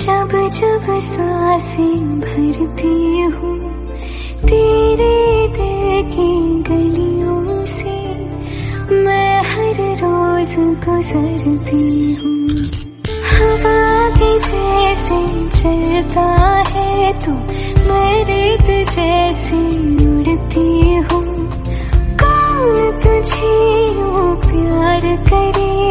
जब जब सांसें भरती हूँ तेरे दिल की गलियों से, मैं हर रोज गुजरती हूँ। हवा के जैसे चलता है तू, मैं रेत जैसी उड़ती हूँ। कौन तुझे यूं प्यार करे।